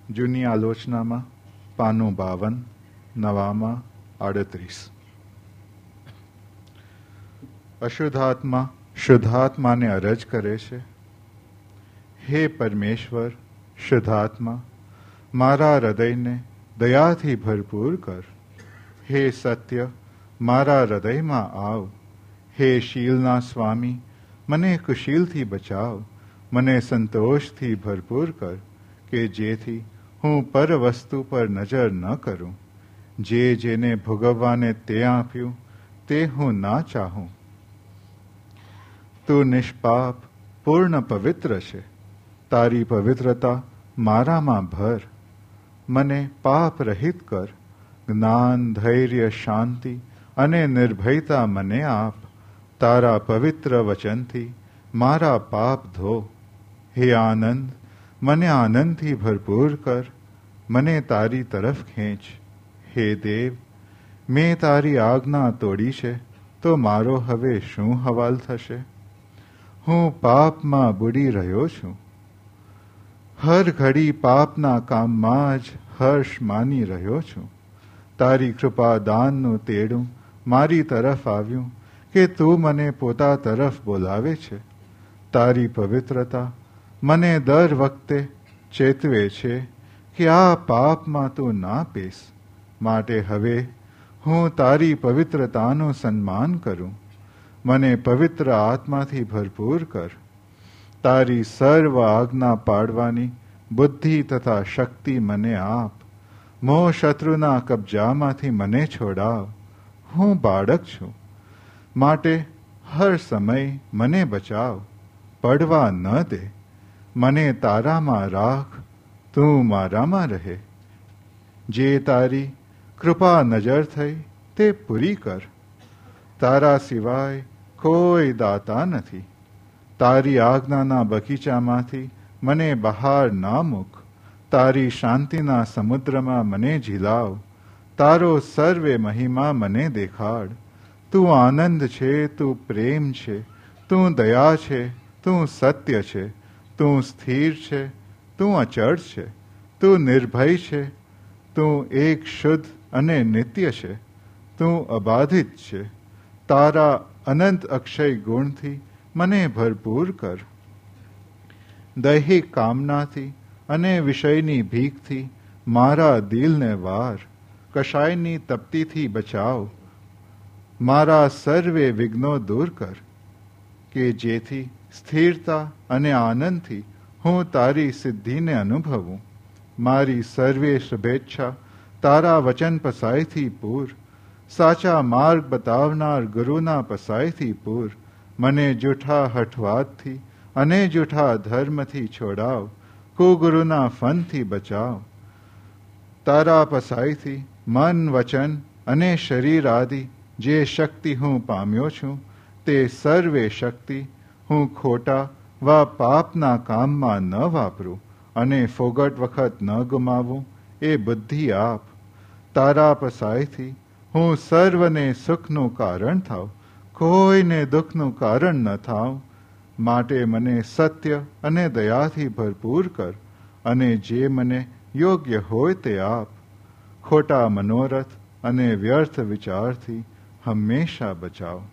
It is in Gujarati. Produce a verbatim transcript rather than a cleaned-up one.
જૂની આલોચનામાં પાનું બાવન, નવામાં આડત્રીસ. અશુદ્ધાત્મા શુદ્ધાત્માને અરજ કરે છે, હે પરમેશ્વર શુદ્ધાત્મા, મારા હૃદયને દયાથી ભરપૂર કર. હે સત્ય, મારા હૃદયમાં આવ. હે શીલના સ્વામી, મને કુશીલથી બચાવ. મને સંતોષથી ભરપૂર કર, કે જેથી હું પર વસ્તુ પર નજર ન કરું. જે જેને ભોગવવાને તે આપ્યું તે હું ના ચાહું. તું નિષ્પાપ પૂર્ણ પવિત્ર છે. તારી પવિત્રતા મારામાં ભર. મને પાપ રહિત કર. જ્ઞાન, ધૈર્ય, શાંતિ અને નિર્ભયતા મને આપ. તારા પવિત્ર વચનથી મારા પાપ ધો. હે આનંદ, મને આનંદથી ભરપૂર કર. મને તારી તરફ ખેંચ. હે દેવ, મેં તારી આજ્ઞા તોડી છે, તો મારો હવે શું હવાલ થશે? હું પાપમાં બુડી રહ્યો છું. હર ઘડી પાપના કામમાં જ હર્ષ માની રહ્યો છું. તારી કૃપા દાનનું તેડું મારી તરફ આવ્યું, કે તું મને પોતા તરફ બોલાવે છે. તારી પવિત્રતા મને દર વખતે ચેતવે છે કે આ પાપમાં તું ના પેસ. માટે હવે હું તારી પવિત્રતાનું સન્માન કરું. મને પવિત્ર આત્માથી ભરપૂર કર. તારી સર્વ આજ્ઞા પાડવાની બુદ્ધિ તથા શક્તિ મને આપ. મોહ શત્રુના કબજામાંથી મને છોડાવ. હું બાળક છું, માટે હર સમય મને બચાવ. પડવા ન દે. મને તારામાં રાખ, તું મારામાં રહે. જે તારી કૃપા નજર થઈ તે પૂરી કર. તારા સિવાય કોઈ દાતા નથી. તારી આજ્ઞાના બગીચામાંથી મને બહાર ના મૂક. તારી શાંતિના સમુદ્રમાં મને ઝીલાવ. તારો સર્વે મહિમા મને દેખાડ. તું આનંદ છે, તું પ્રેમ છે, તું દયા છે, તું સત્ય છે, તું સ્થિર છે, તું અચળ છે, તું નિર્ભય છે, તું એક શુદ્ધ અને નિત્ય છે, તું અબાધિત છે. તારા અનંત અક્ષય ગુણથી મને ભરપૂર કર. દૈહિક કામનાથી અને વિષયની ભીખથી મારા દિલને વાર. કશાયની તપ્તીથી બચાવ. મારા સર્વે વિઘ્નો દૂર કર, કે જેથી સ્થિરતા અને આનંદથી હું તારી સિદ્ધિને અનુભવું. મારી સર્વે શુભેચ્છા તારા વચન પસાયથી પૂર. સાચા માર્ગ બતાવનાર ગુરુના પસાયથી પૂર. મને જૂઠા હઠવાદથી અને જૂઠા ધર્મથી છોડાવ. કુગુરુના ફનથી બચાવ. તારા પસાયથી મન, વચન અને શરીર આદિ જે શક્તિ હું પામ્યો છું, તે સર્વે શક્તિ હું ખોટા વા પાપના કામમાં ન વાપરું અને ફોગટ વખત ન ગુમાવું એ બુદ્ધિ આપ. તારા પસાયથી હું સર્વને સુખનું કારણ થાવ, કોઈને દુઃખનું કારણ ન થાવ. માટે મને સત્ય અને દયાથી ભરપૂર કર, અને જે મને યોગ્ય હોય તે આપ. ખોટા મનોરથ અને વ્યર્થ વિચારથી હંમેશા બચાવ.